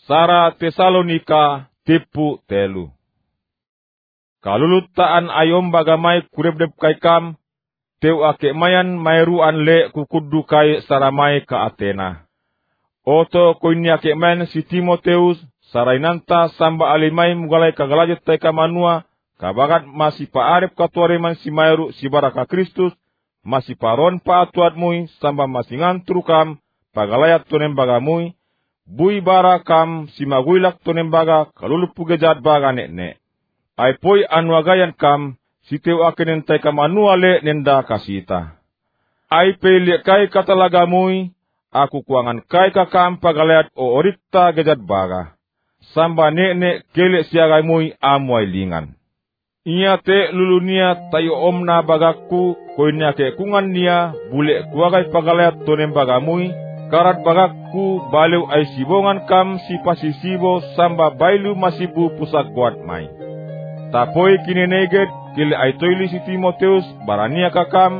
Sara Tesalonika tipu telu. Kalulutaan ayom bagamai kurep-dep kai kam, teu ake mayan mairuan le kukudu kai saramai ka Atena. Oto koini ake mayan si Timoteus, sarainanta samba alimai mugalai kagalajet tai kamanua, kabagat masih paarep katuare man si mairu si baraka Kristus, masih paron pa atuat mui, samba masih ngantru kam, pagalayat tonem bagamui, bui bara kam si maguilak tonem baga kalulupu gejat baga nek. Ai poi anuagayan kam, si teu akenen tai kamanua le nenda kasita. Ai pele kai katalagamui, aku kuangan kai kakam pagalayat o orikta gejat baga. Samba nek kele siagai mui amuai lingan. Ia te lulunia tayo omna bagaku, koinya ke kungan nia, bule kuagai pagalayat tonem bagamui, karat bagaku baleu ai sibongan kam si pasisibo samba bailu masibu pusat kuat mai. Tapoi kini neget kile ai toili si Timoteus barania kakam,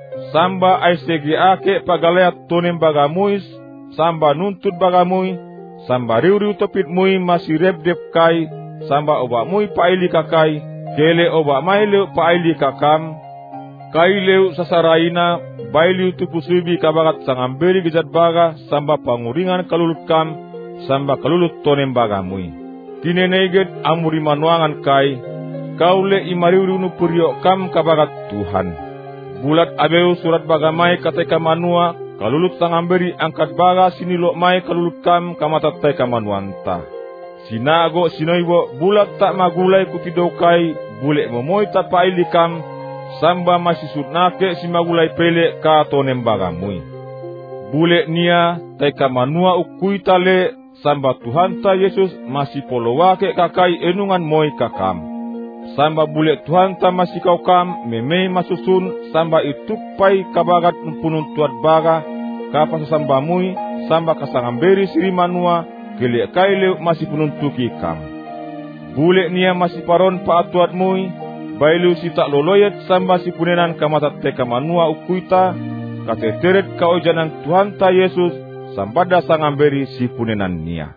samba ai segi ake pagalayat tonem bagamuis, samba nuntut bagamui, samba riu-riu topit mui masih rep-dep kai, samba oba mui paili kakai, kele oba mai leu paili kakam, kai leu sasaraina, bailiu tupusubi kabagat sangamberi gejat baga, samba panguringan kalulut kam, samba kalulut tonem bagamui. Kine neget amuri manuangan kai, kaule imariurunu purio kam kabagat Tuhan. Bulat abeu surat bagamai katai kamanua, kalulut sangamberi angkat baga sinilo mai kalulut kam kamatatai kamanuanta. Sinago sinoibo bulat tak magulai kutidokai, bule momoi tak paili kam, samba masih sutnake si magulai pele ka tonem bagamui. Bule nia tai kamanua ukui tale, samba Tuhan ta Yesus masih polowake kakai enungan moi kakam. Samba bule Tuhan ta masih kau kam, memei masusun, samba itukpai kabagat mpunun tuat baga, kapas samba mui, samba kasangamberi siri manua, kele kaileu masih penuntuki kam. Bule nia masih paron pa atuat mui, bailu si tak loloyet samba si punenan kamatat te kamanua ukuita, kateteret ka ojanan Tuhan ta Yesus, sambada sangamberi si punenan nia.